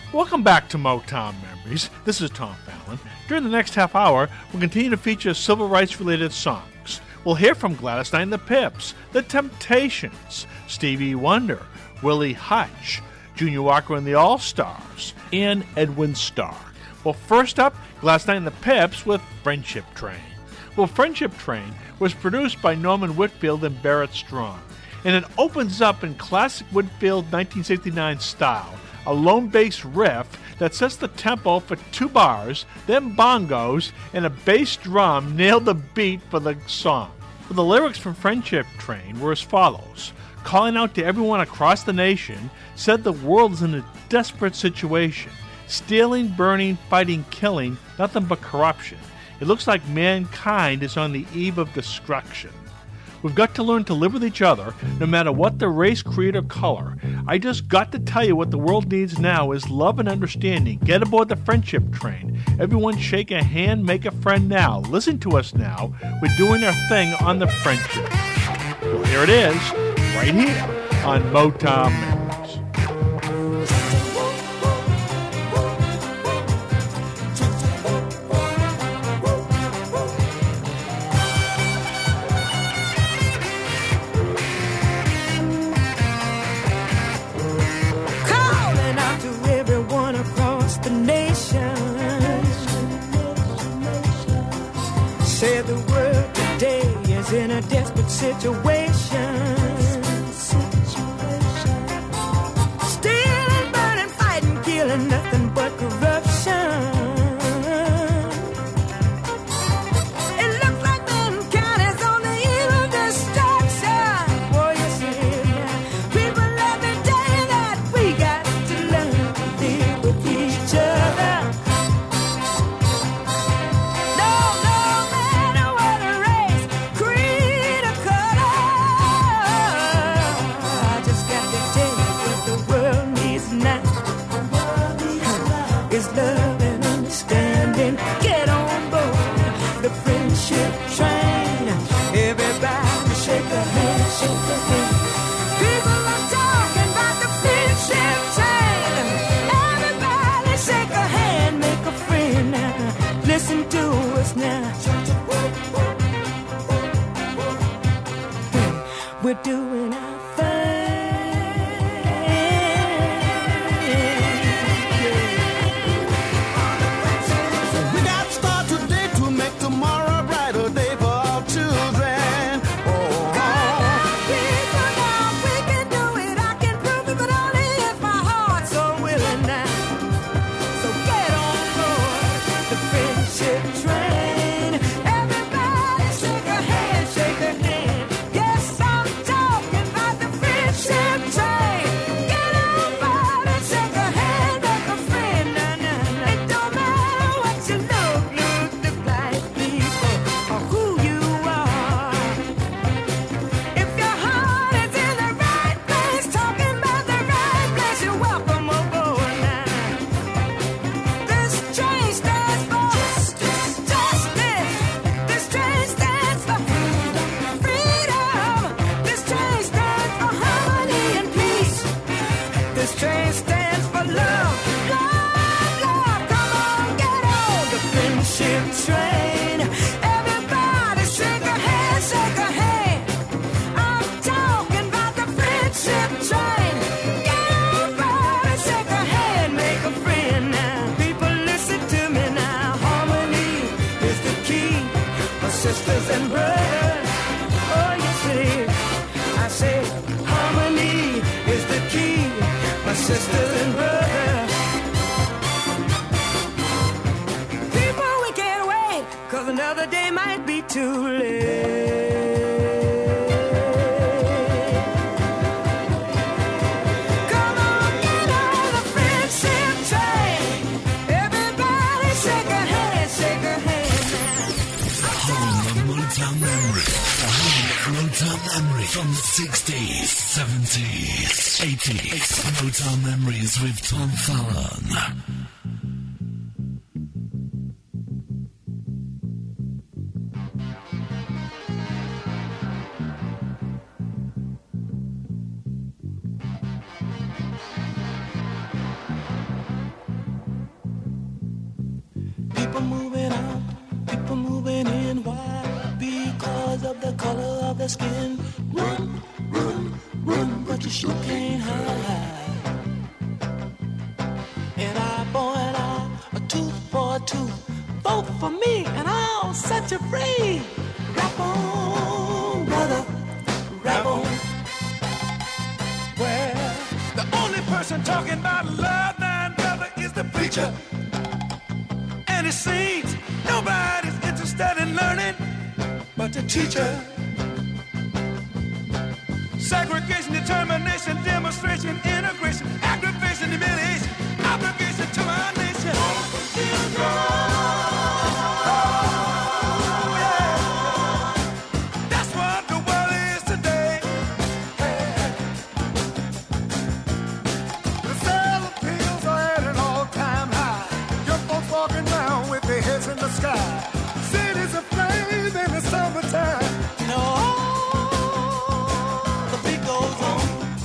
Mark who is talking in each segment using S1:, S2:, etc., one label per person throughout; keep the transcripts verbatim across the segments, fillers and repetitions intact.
S1: Welcome back to Motown Memories. This is Tom Fallon. During the next half hour, we'll continue to feature civil rights-related songs. We'll hear from Gladys Knight and the Pips, The Temptations, Stevie Wonder, Willie Hutch, Junior Walker and the All-Stars, and Edwin Starr. Well, first up, Gladys Knight and the Pips with Friendship Train. Well, Friendship Train was produced by Norman Whitfield and Barrett Strong, and it opens up in classic Whitfield nineteen sixty-nine style, a lone bass riff that sets the tempo for two bars, then bongos, and a bass drum nailed the beat for the song. Well, the lyrics from Friendship Train were as follows. Calling out to everyone across the nation, said the world is in a desperate situation. Stealing, burning, fighting, killing, nothing but corruption. It looks like mankind is on the eve of destruction. We've got to learn to live with each other, no matter what the race, creed, or color. I just got to tell you what the world needs now is love and understanding. Get aboard the friendship train. Everyone shake a hand, make a friend now. Listen to us now. We're doing our thing on the friendship. Well, here it is, right here on Motown Memories.
S2: Say the world today is in a desperate situation. Stealing, burning, fighting, killing, nothing but corruption. It looks like mankind is on the eve of destruction. Boy, yes it is now. People, let me tell you that we got to learn to live with each other. Love and understanding. Get on board the friendship train. Everybody shake a hand, shake a hand. People are talking about the friendship train. Everybody shake a hand, make a friend now. Listen to us now. We're doing our thing. Sisters and brothers, oh yes it is. I say harmony is the key, my sisters and brothers. People, we can't wait, cause another day might be too late. Come on, get on the friendship train. Everybody shake a hand, shake a hand.
S3: Motown Memory. The home of Motown Memory from the sixties, seventies, eighties. Motown Memories with Tom Fallon.
S2: People moving out, people moving in. Why? Because of the color of their skin. Run, run, run, but you sure can't hide. An eye for an eye, a tooth for a tooth. Vote for me and I'll set you free. Rap on, brother, rap on. Well, the only person talking about love now, brother, is the preacher. And it seems nobody's interested in learning but the teacher. Segregation, determination, demonstration, integration, aggravation, humiliation, obligation to our nation.
S4: In the sky, cities aflame in the summertime.
S2: No, the beat goes on.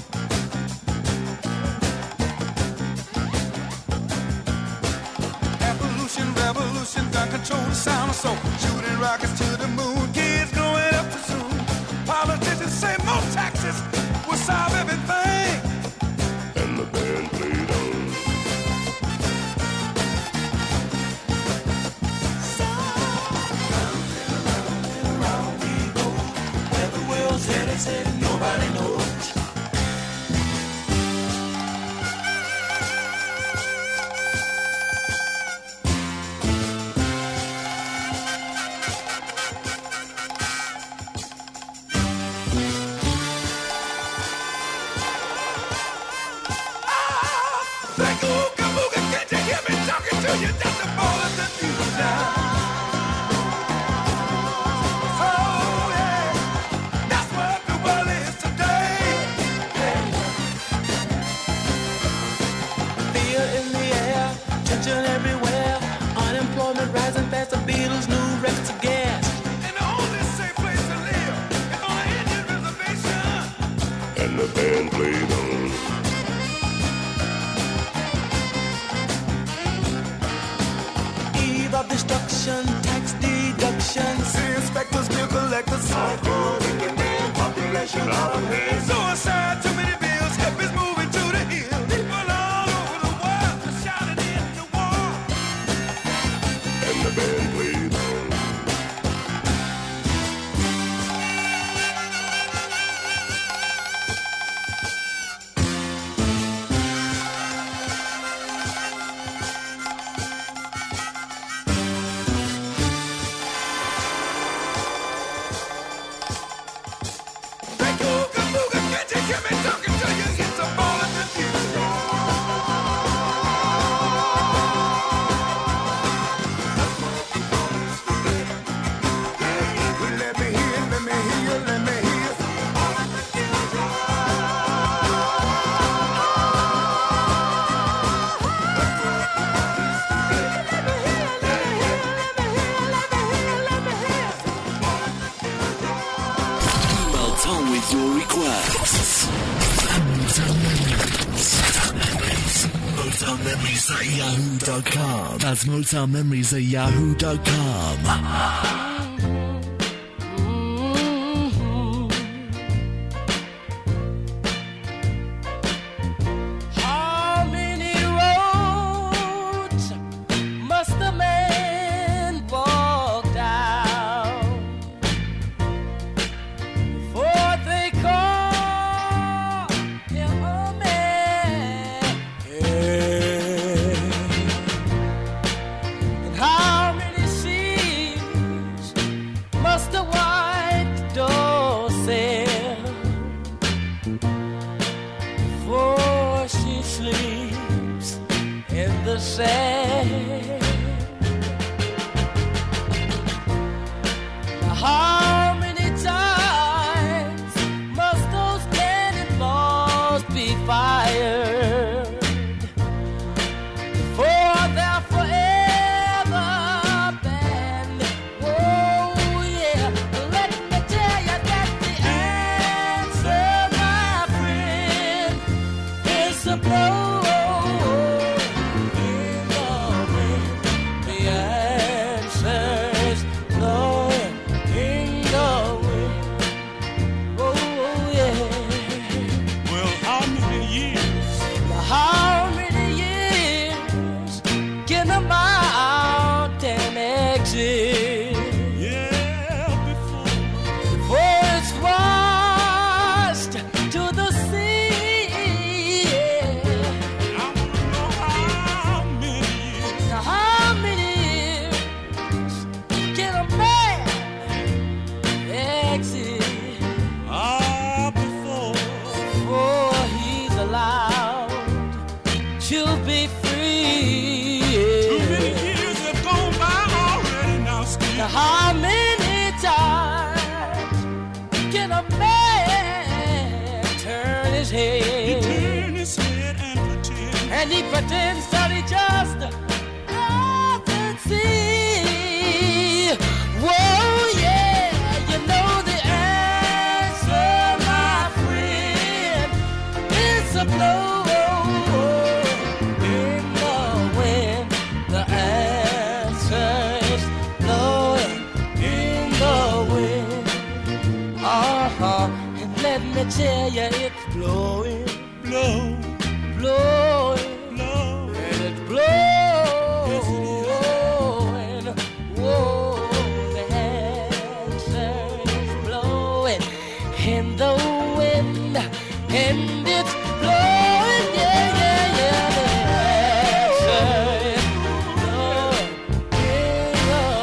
S2: Evolution, revolution, gun control, the sound of soul. Shooting rockets to the moon, kids growing up too soon. Politicians say more taxes will solve everything.
S4: And the band played on.
S2: Said, said, nobody knows. Like a ooga booga, can't you hear me talking to you? Just the ball of the future. Everywhere, unemployment rising fast, the Beatles, new records of gas. And the only safe place to live is on an Indian reservation.
S4: And the band played on.
S2: Eve of destruction, tax deductions.
S4: The inspectors, bill collectors, hardcore, thinking man, population out of hand.
S2: Suicide, too many bills, hippies moving to the hills. People all over the world are shouting in the war.
S4: And the band played on.
S2: Like a ooga booga, can't you hear me talking to you? It's a ball of the future.
S4: Let me hear, let me hear, let me hear.
S3: Well done with your requests. Motown Memories. Motown Memories at yahoo dot com. That's Motown Memories at yahoo dot com.
S2: How many roads must a man walk down before they call him a man? And how many seas must a white dove sail before she sleeps in the sand? Now how many times must those cannonballs be fired before they're forever banned? Oh yeah, let me tell you that the answer, my friend, is a blow in the wind. how many times can a man turn his head?
S5: He turn his head and pretend,
S2: and he pretends that he just doesn't see. Whoa, yeah, you know the answer, my friend, is a blow. Let me tell you, it's blowing,
S5: blow,
S2: blowing,
S5: blow,
S2: and it's blowing. Whoa, the answer is blowing in the wind, and it's blowing, yeah, yeah, yeah. The answer is blowing in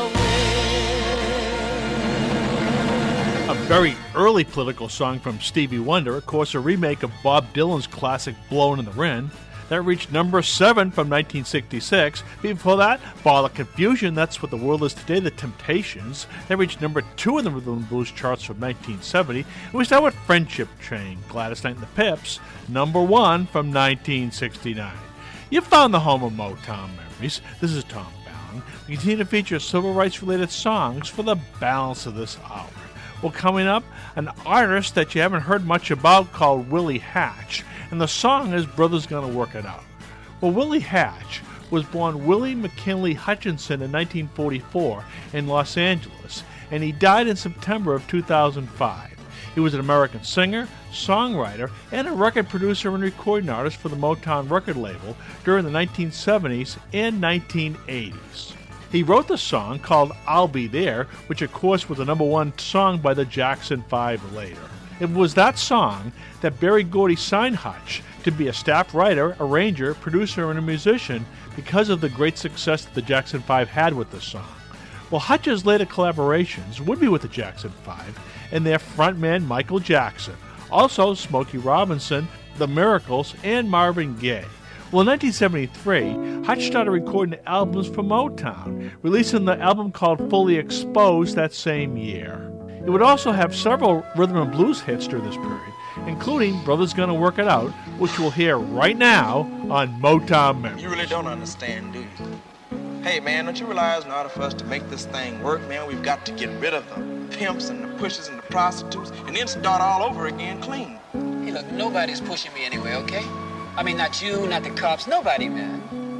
S2: the wind.
S1: A very early political song from Stevie Wonder, of course a remake of Bob Dylan's classic Blowin' in the Wind, that reached number seven from nineteen sixty-six. Before that, Ball of Confusion, That's What the World Is Today, The Temptations, that reached number two in the Rhythm and Blues charts from nineteen seventy. And we start with Friendship Train, Gladys Knight and the Pips, number one from nineteen sixty-nine. You found the home of Motown memories. This is Tom Fallon. We continue to feature civil rights related songs for the balance of this hour. Well, coming up, an artist that you haven't heard much about called Willie Hatch, and the song is Brother's Gonna Work It Out. Well, Willie Hatch was born Willie McKinley Hutchinson in nineteen forty-four in Los Angeles, and he died in September of two thousand five. He was an American singer, songwriter, and a record producer and recording artist for the Motown record label during the nineteen seventies and nineteen eighties. He wrote the song called I'll Be There, which of course was the number one song by the Jackson Five later. It was that song that Berry Gordy signed Hutch to be a staff writer, arranger, producer, and a musician because of the great success that the Jackson Five had with the song. Well, Hutch's later collaborations would be with the Jackson Five and their frontman Michael Jackson, also Smokey Robinson, The Miracles, and Marvin Gaye. Well, in nineteen seventy-three, Hutch started recording albums for Motown, releasing the album called Fully Exposed that same year. It would also have several rhythm and blues hits during this period, including Brother's Gonna Work It Out, which we'll hear right now on Motown Memories.
S6: You really don't understand, do you? Hey, man, don't you realize in order for us to make this thing work, man, we've got to get rid of the pimps and the pushers and the prostitutes and then start all over again clean.
S7: Hey, look, nobody's pushing me anyway, okay? I mean, not you, not the cops, nobody, man.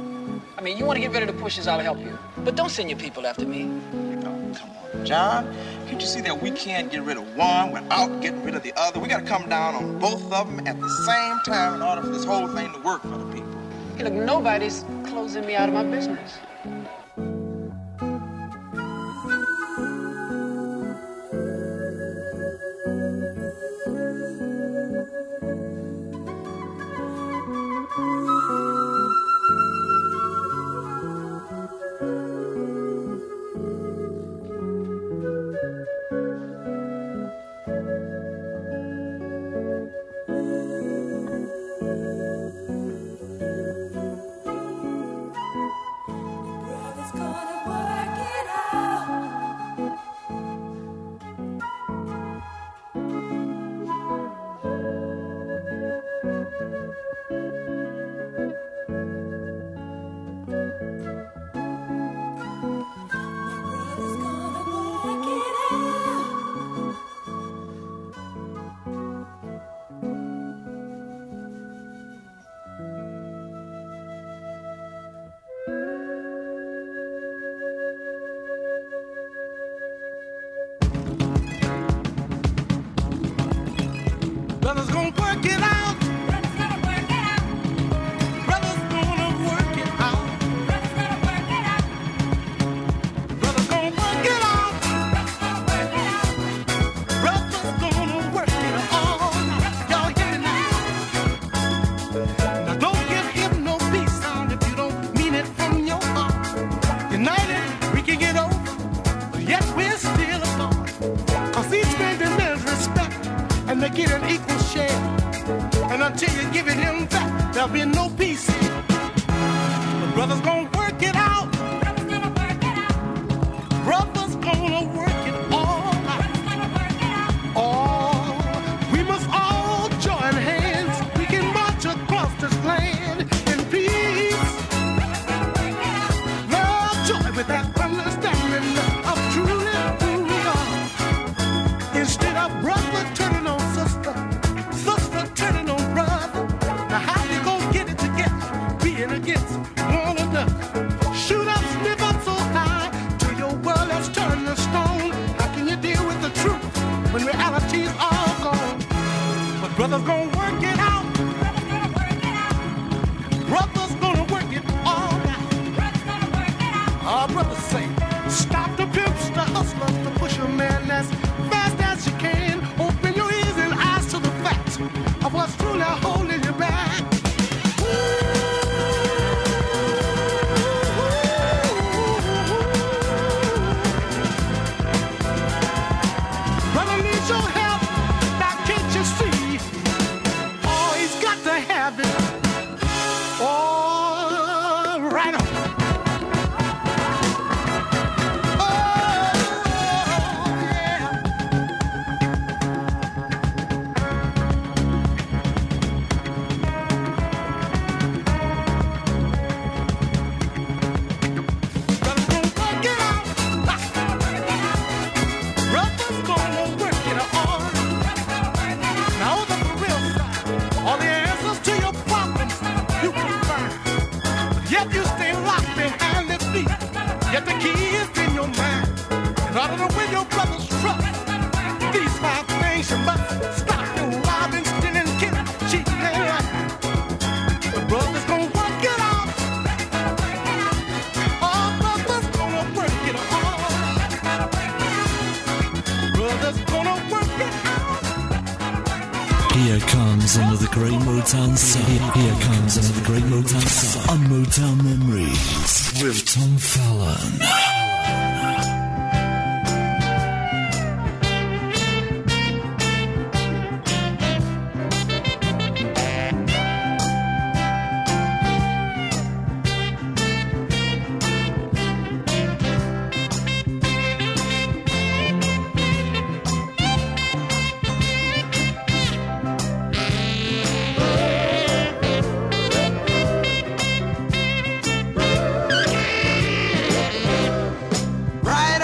S7: I mean, you want to get rid of the pushers, I'll help you. But don't send your people after me.
S6: Oh, come on, John. Can't you see that we can't get rid of one without getting rid of the other? We got to come down on both of them at the same time in order for this whole thing to work for the people.
S7: Hey, look, nobody's closing me out of my business.
S4: Brothers gonna work it out. Brothers gonna work it out. Brothers gonna work it out. Brothers gonna work it out. Brothers gonna work it out. Brothers gonna work it out. Y'all hear me now? Now don't give him no peace sound if you don't mean it from your heart. United we can get over, but yet we're still apart. Cause each man demands respect and they get an equal share. And until you give it him back, there'll be no peace. The brothers gonna work it out. Brothers gonna work it out. Brothers gonna joy with that understanding of truly who we are. Instead of brother turning on sister, sister turning on brother. Now how you gonna get it together, being against one another? Shoot up, sniff up so high till your world has turned to stone. How can you deal with the truth when reality's all gone? But brother's gonna work it out. Brother's gonna work it all out. Our brothers say, stop the pimps, the hustlers, the pusher man as fast as you can. Open your ears and eyes to the facts of what's truly holding you back. Brother needs your help, now can't you see? Oh, he's got to have it. Oh, right on. Oh, yeah. Brother's gonna work it out. Brother's gonna work it all. Now the real side, all the answers to your problems you can find. Yet you stay locked behind the feet. Yet the key is in your mind. In order to win your brother's trust, these five things you must stop your robbing, stealing, killing, cheating, and lying. The brother's gonna work it out. Oh, brother's gonna work it all. Brother's gonna work it out.
S3: Here comes another great Motown song. Here comes another great Motown song on Motown Memories with Tom Fallon.
S2: Right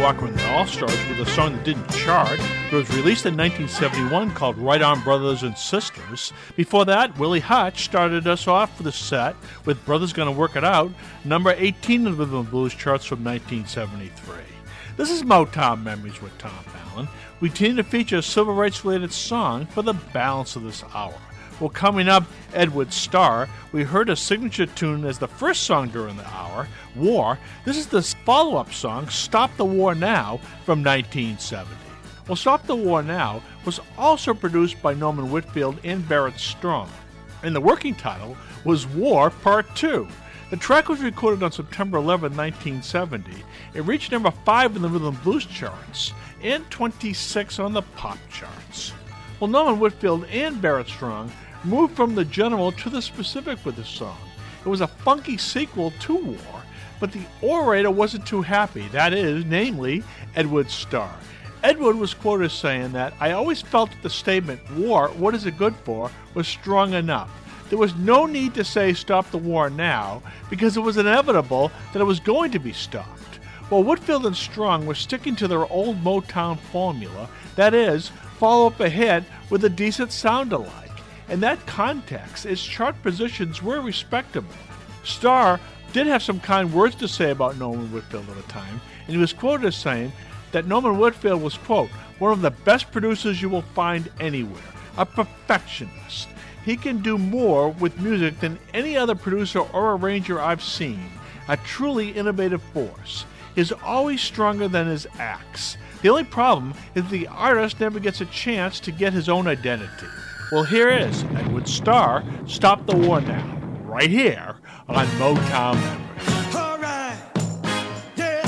S1: Walker and the All-Stars with a song that didn't chart. It was released in nineteen seventy-one called Right On Brothers and Sisters. Before that, Willie Hutch started us off for the set with Brothers Gonna Work It Out, number eighteen in the Rhythm and Blues charts from nineteen seventy-three. This is Motown Memories with Tom Fallon. We continue to feature a civil rights-related song for the balance of this hour. Well, coming up, Edward Starr. We heard a signature tune as the first song during the hour, War. This is the follow-up song, Stop the War Now, from nineteen seventy. Well, Stop the War Now was also produced by Norman Whitfield and Barrett Strong, and the working title was War Part two. The track was recorded on September eleventh, nineteen seventy. It reached number five in the Rhythm and Blues charts and twenty-six on the pop charts. Well, Norman Whitfield and Barrett Strong moved from the general to the specific with the song. It was a funky sequel to War, but the orator wasn't too happy, that is, namely, Edward Starr. Edward was quoted as saying that, "I always felt that the statement, war, what is it good for, was strong enough. There was no need to say stop the war now, because it was inevitable that it was going to be stopped." While Whitfield and Strong were sticking to their old Motown formula, that is, follow up a hit with a decent sound alike. In that context, its chart positions were respectable. Starr did have some kind words to say about Norman Whitfield at the time, and he was quoted as saying that Norman Whitfield was, quote, "one of the best producers you will find anywhere, a perfectionist. He can do more with music than any other producer or arranger I've seen, a truly innovative force. He's always stronger than his acts. The only problem is the artist never gets a chance to get his own identity." Well, here is Edward Starr, Stop the War Now, right here on Motown Memories.
S4: All right, yeah.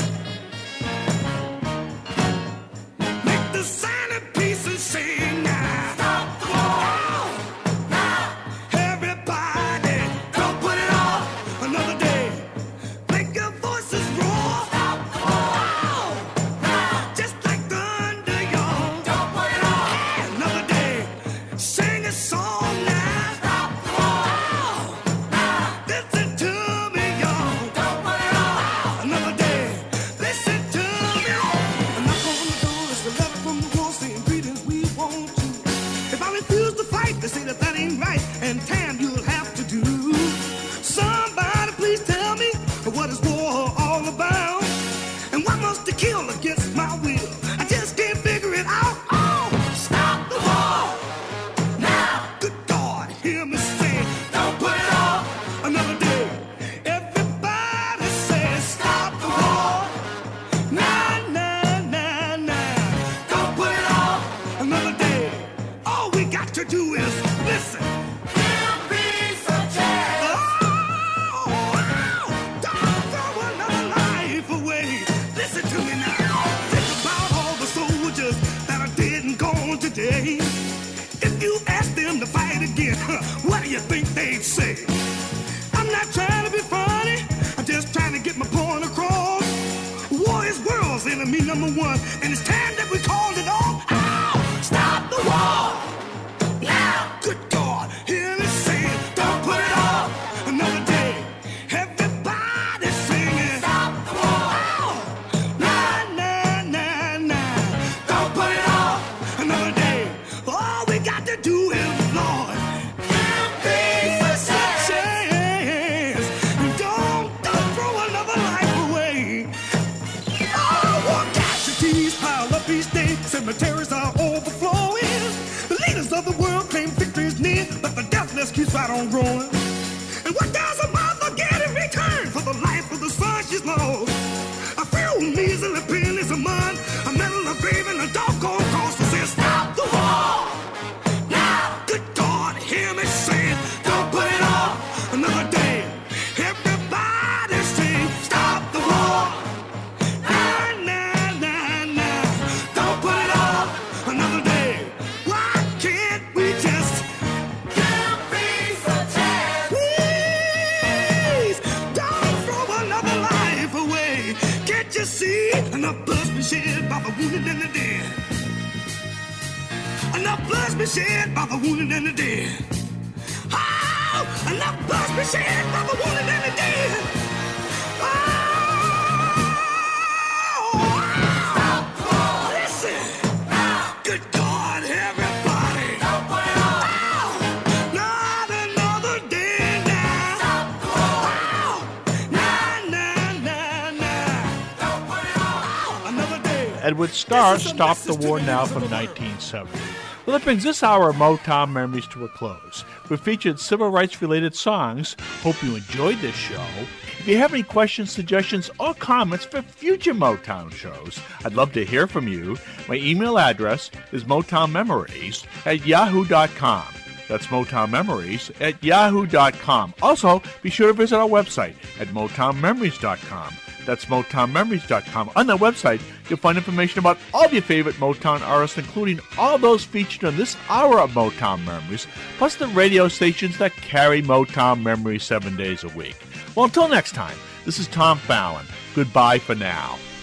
S4: Make the silent pieces sing now. Stop the war now. Everybody, don't put it off another day. Make your voices roar. Stop the war now. Just like thunder, y'all. Don't put it off another day. Sing a song now. Stop the war now. Listen to me, y'all. Don't put it off another day. Listen to me. A knock on the door is a letter from the war saying greetings, we want you. If I refuse to fight, they say that that ain't right, and time you'll have to do. Somebody please tell me what is war all about, and why must it kill against my will? I just can't figure it out. Oh, stop the war now. Good God, hear me say, don't put it off another day. Everybody say, stop the war. Nah, nah, nah, nah. Don't put it off another day. All we got to do is listen. Give peace a chance. Oh, oh, don't throw another life away. Listen to me now. Think about all the soldiers that are dead and gone today. If you ask them to fight again, huh, what do you think they'd say? I'm not trying to be funny. I'm just trying to get my point across. War is world's enemy number one, and it's time that we called it off. Ow! Stop the war! Now! Good God, hear me say, don't put it off another day. Everybody singing. Stop the war! Nah, nah, nah, nah. Don't put it off another day. All we got to do is, Lord, give peace a chance. Don't, don't throw another life away. Oh, war casualties pile up each day. Cemeteries are overflowing. The leaders of the world claim victory's near, but the death list keeps right on growing. And what does a mother get in return for the life of the son she's lost? A few measly pennies a month, a medal, a grave, and a doggone cross to say, stop the war now. Good God, hear me say, don't put it off another day. Everybody sing, stop the war. Nah, nah, nah, nah. Don't put it off another day. Why can't we just give peace a chance? Please, don't throw another life away. Can't you see enough blood's been shed by the wounded and the dead? Enough blood's been shed by the wounded and the dead. Oh, enough blood's been shed by the wounded and the dead. Oh,
S1: Edward Starr stopped the war now from nineteen seventy. Well, that brings this hour of Motown Memories to a close. We've featured civil rights-related songs. Hope you enjoyed this show. If you have any questions, suggestions, or comments for future Motown shows, I'd love to hear from you. My email address is motownmemories at yahoo dot com. That's motownmemories at yahoo dot com. Also, be sure to visit our website at motown memories dot com. That's motown memories dot com. On that website, you'll find information about all of your favorite Motown artists, including all those featured on this hour of Motown Memories, plus the radio stations that carry Motown Memories seven days a week. Well, until next time, this is Tom Fallon. Goodbye for now.